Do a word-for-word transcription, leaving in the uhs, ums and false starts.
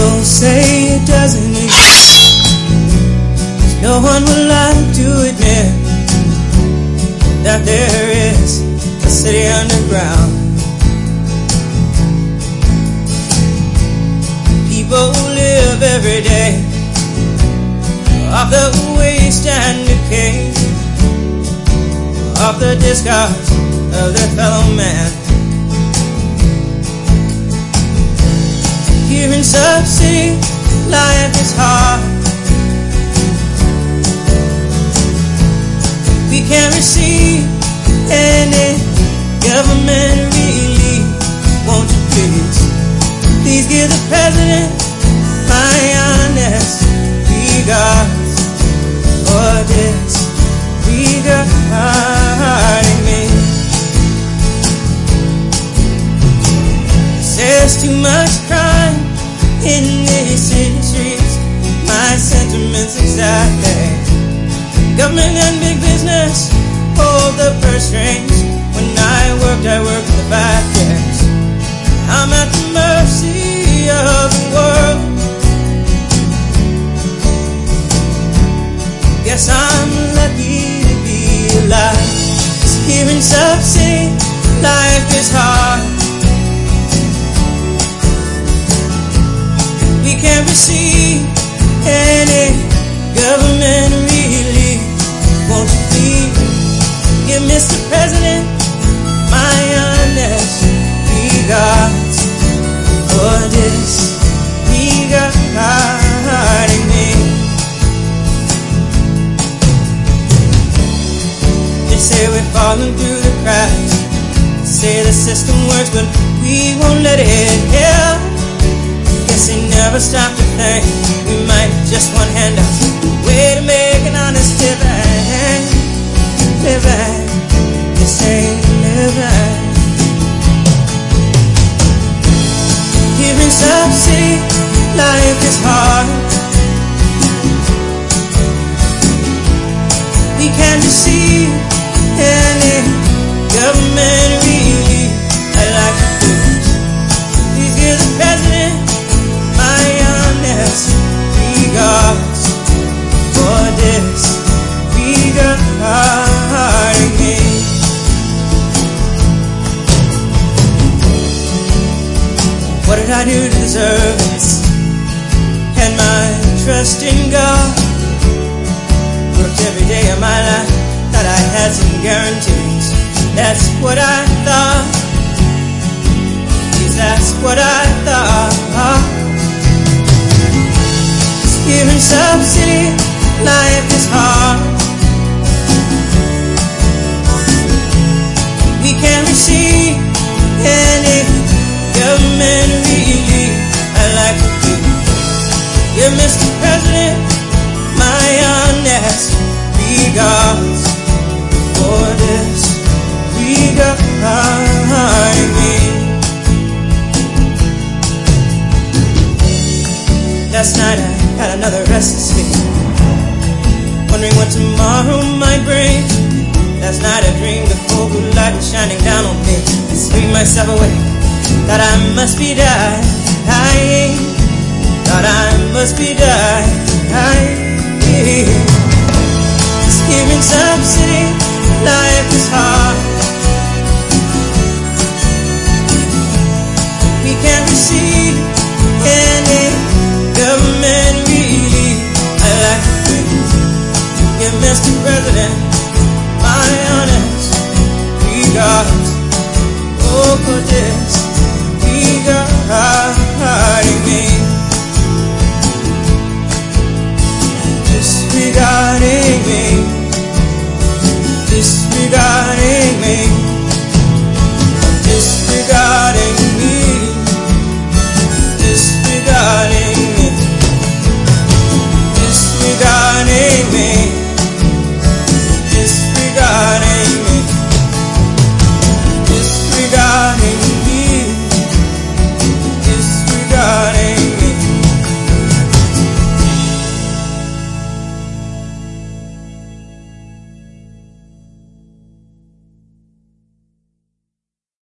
People say it doesn't exist. No one would like to admit that there is a city underground. People live every day off the waste and decay, off the discards of their fellow man. Here in Sub City, life is hard. We can't receive any government relief. Won't you please, please give the president my honest regards for disregarding me. There's too much crime in these city streets. My sentiments exactly. Government and big business hold the purse strings. When I worked, I worked the back ends. I'm at the mercy of the world. Guess I'm lucky to be alive. 'Cause here in Sub City, life is hard. We can't receive any government relief. Won't you please give Mister President my honest regards for disregarding me. They say we're falling through the cracks. They say the system works, but we won't let it help. Guess they never stop to think we might just one handout way to make an honest living. Living, they say living. Here in Sub City, life is hard. We can't receive any government relief. I'd like to please, please give the president my honest regards for disregarding me. What did I do to deserve this? Had my trust in God. Worked every day of my life, thought I had some guarantees. That's what I thought. Yes, that's what I thought. Here in Sub City, life is hard. We can't receive any government relief. I'd like to give Mister President my honest regards for disregarding me. Last night I had another restless sleep, wondering what tomorrow might bring. Last night I dreamed the full blue light was shining down on me. I screamed myself awake, thought I must be dying. Thought I must be dying.